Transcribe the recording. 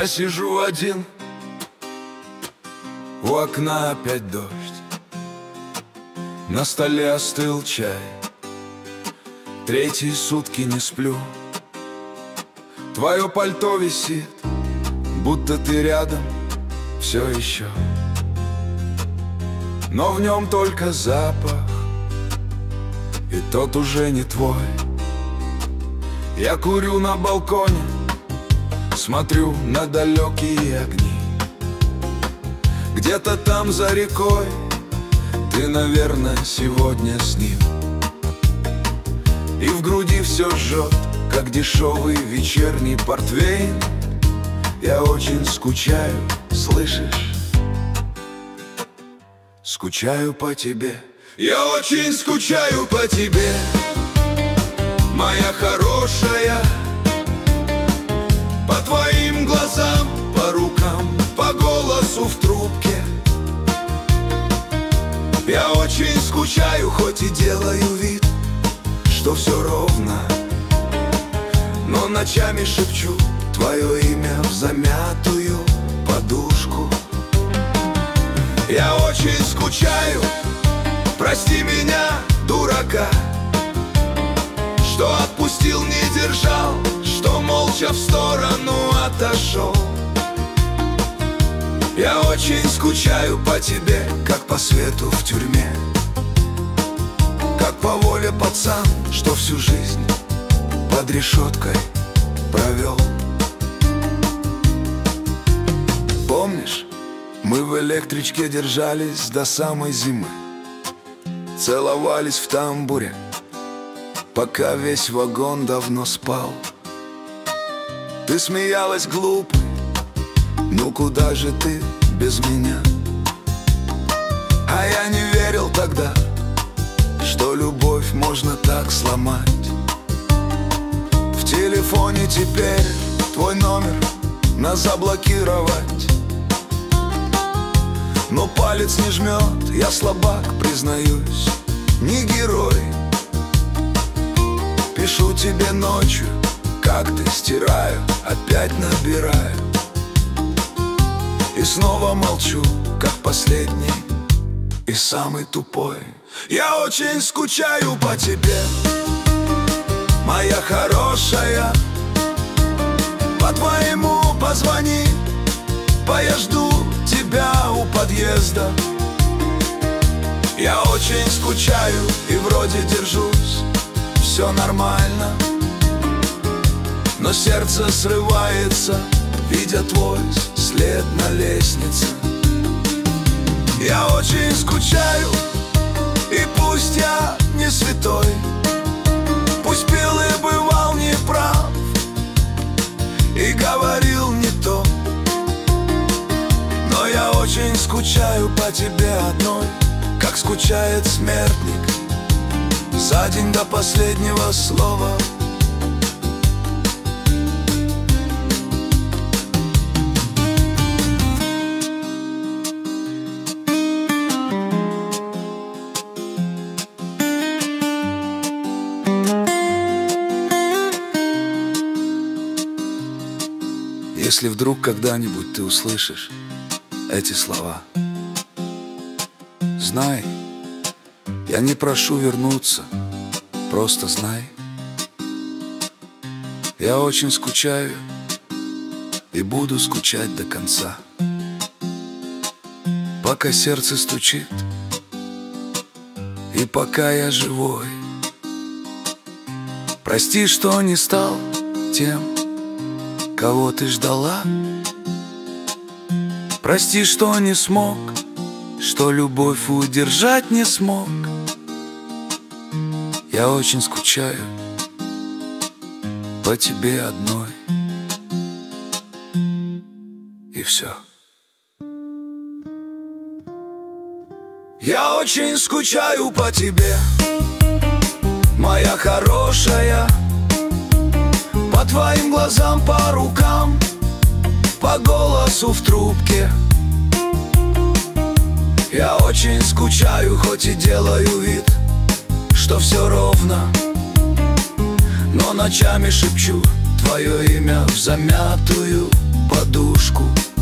сижу один, у окна опять дождь, на столе остыл чай, третьи сутки не сплю. Твое пальто висит, будто ты рядом все еще, но в нем только запах, и тот уже не твой. Я курю на балконе, смотрю на далекие огни. Где-то там за рекой ты, наверное, сегодня с ним. И в груди все жжет, как дешевый вечерний портвейн. Я очень скучаю, слышишь? Скучаю по тебе. Я очень скучаю по тебе, моя хорошая. По твоим глазам, по рукам, по голосу в трубке. Я очень скучаю, хоть и делаю вид, что все ровно, но ночами шепчу твое имя в замятую подушку. Я очень скучаю, прости меня, дурака, что отпустил, не держал, что молча в сторону отошел. Я очень скучаю по тебе, как по свету в тюрьме, как по воле пацан, что всю жизнь под решеткой провел. Помнишь, мы в электричке держались до самой зимы, целовались в тамбуре, пока весь вагон давно спал. Ты смеялась глупо, ну куда же ты без меня? А я не верил тогда, что любовь можно так сломать. В телефоне теперь твой номер на заблокировать, но палец не жмет, я слабак, признаюсь, не герой. Пишу тебе ночью, как ты, стираю, опять набираю, и снова молчу, как последний и самый тупой. Я очень скучаю по тебе, моя хорошая. По-твоему позвони, я жду тебя у подъезда. Я очень скучаю и вроде держусь, все нормально, но сердце срывается, видя твой след на лестнице. Я очень скучаю, и пусть я не святой, пусть пил и бывал неправ, и говорил не то, но я очень скучаю по тебе одной, как скучает смертник за день до последнего слова. Если вдруг когда-нибудь ты услышишь эти слова, знай, я не прошу вернуться, просто знай, я очень скучаю и буду скучать до конца, пока сердце стучит и пока я живой. Прости, что не стал тем, кого ты ждала. Прости, что не смог, что любовь удержать не смог. Я очень скучаю по тебе одной, и все. Я очень скучаю по тебе, моя хорошая. По твоим глазам, по рукам, по голосу в трубке. Я очень скучаю, хоть и делаю вид, что все ровно, но ночами шепчу твое имя в замятую подушку.